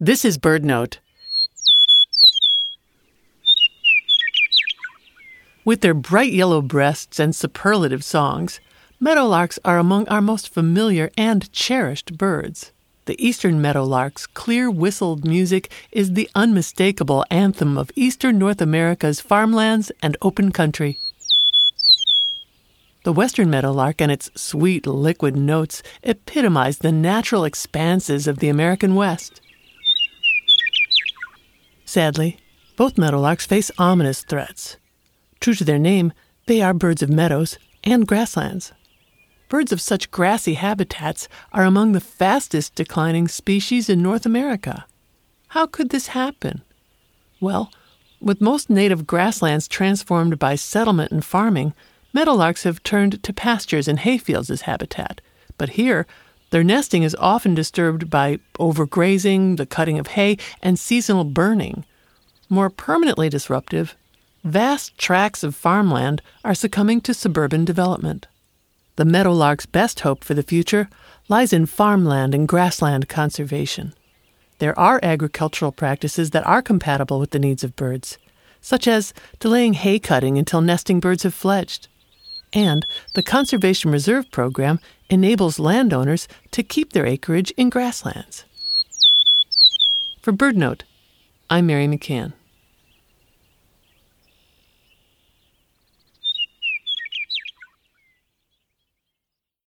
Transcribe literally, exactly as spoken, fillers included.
This is BirdNote. With their bright yellow breasts and superlative songs, meadowlarks are among our most familiar and cherished birds. The eastern meadowlark's clear whistled music is the unmistakable anthem of eastern North America's farmlands and open country. The western meadowlark and its sweet liquid notes epitomize the natural expanses of the American West. Sadly, both meadowlarks face ominous threats. True to their name, they are birds of meadows and grasslands. Birds of such grassy habitats are among the fastest declining species in North America. How could this happen? Well, with most native grasslands transformed by settlement and farming, meadowlarks have turned to pastures and hayfields as habitat. But here, their nesting is often disturbed by overgrazing, the cutting of hay, and seasonal burning. More permanently disruptive, vast tracts of farmland are succumbing to suburban development. The meadowlark's best hope for the future lies in farmland and grassland conservation. There are agricultural practices that are compatible with the needs of birds, such as delaying hay cutting until nesting birds have fledged. And the Conservation Reserve Program enables landowners to keep their acreage in grasslands. For BirdNote, I'm Mary McCann.